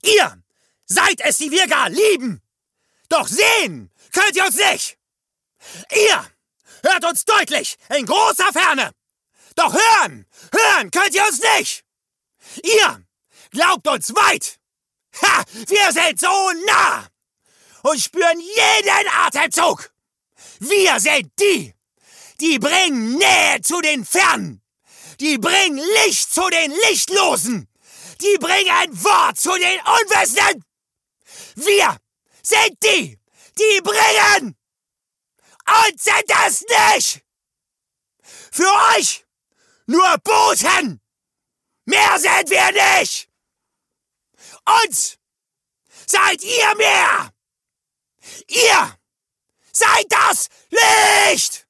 Ihr seid es, die wir gar lieben. Doch sehen könnt ihr uns nicht. Ihr hört uns deutlich in großer Ferne. Doch hören könnt ihr uns nicht. Ihr glaubt uns weit. Ha, wir sind so nah und spüren jeden Atemzug. Wir sind die bringen Nähe zu den Fernen. Die bringen Licht zu den Lichtlosen. Die bringen Wort zu den Unwissenden. Wir sind die bringen. Und sind es nicht. Für euch nur Boten. Mehr sind wir nicht. Uns seid ihr mehr. Ihr seid das Licht.